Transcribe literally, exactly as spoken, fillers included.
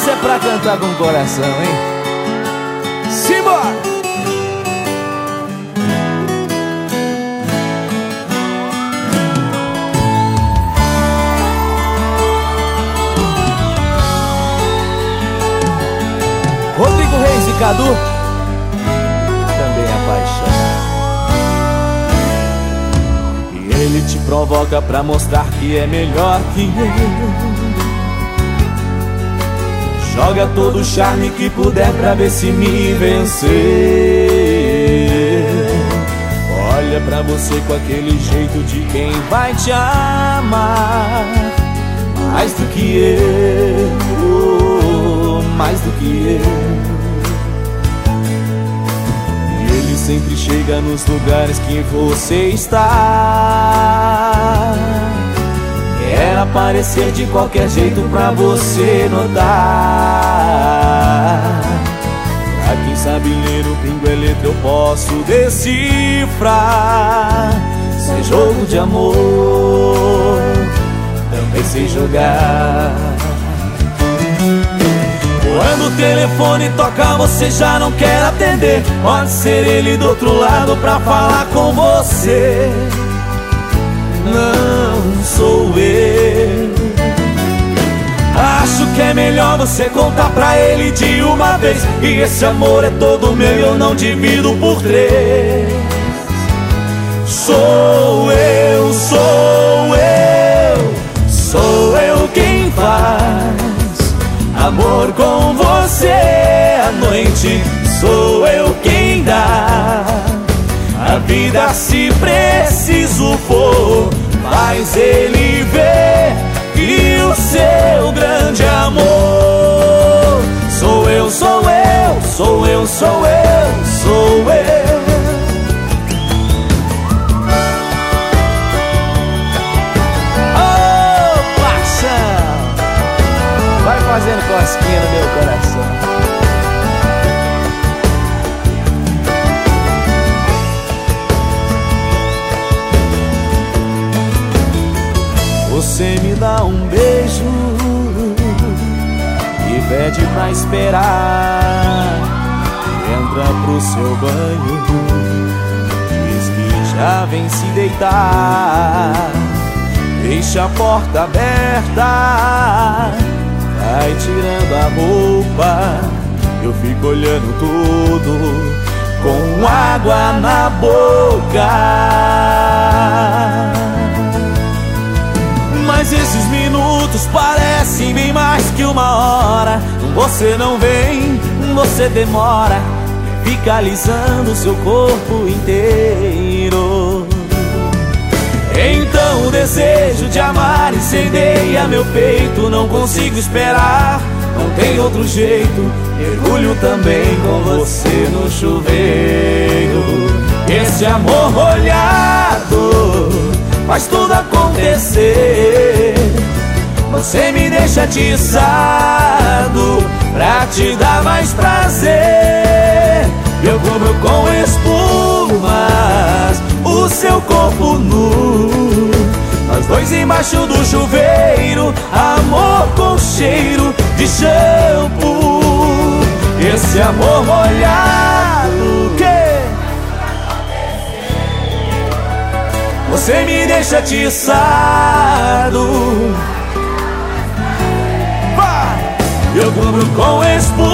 Essa é pra cantar com o coração, hein? Simbora! Rodrigo Reis e Cadu também apaixonado. E ele te provoca pra mostrar que é melhor que eu. Joga todo o charme que puder pra ver se me vencer. Olha pra você com aquele jeito de quem vai te amar mais do que eu, mais do que eu. E ele sempre chega nos lugares que você está. Quer aparecer de qualquer jeito pra você notar. Pra quem sabe ler o pingo é letra eu posso decifrar. Se é jogo de amor, também sei jogar. Quando o telefone toca você já não quer atender. Pode ser ele do outro lado pra falar com você. Não sou eu. Acho que é melhor você contar pra ele de uma vez. E esse amor é todo meu e eu não divido por três. Sou eu, sou eu, sou eu quem faz amor com você à noite. Sou eu quem dá a vida se preciso for. Faz ele ver que o seu grande amor sou eu, sou eu, sou eu, sou eu, sou eu. Oh, paixão, vai fazendo cosquinha no meu coração. Você me dá um beijo e pede pra esperar. Entra pro seu banho, diz que já vem se deitar. Deixa a porta aberta, vai tirando a roupa. Eu fico olhando tudo com água na boca. Mas esses minutos parecem bem mais que uma hora. Você não vem, você demora, fica alisando seu corpo inteiro. Então o desejo de amar incendeia meu peito. Não consigo esperar, não tem outro jeito. Mergulho também com você no chuveiro. Esse amor molhado faz tudo acontecer. Você me deixa atiçado pra te dar mais prazer. Eu cubro com espumas o seu corpo nu. Nós dois embaixo do chuveiro, amor com cheiro de shampoo. Esse amor molhado que você me deixa atiçado. Vai! Eu cubro com espuma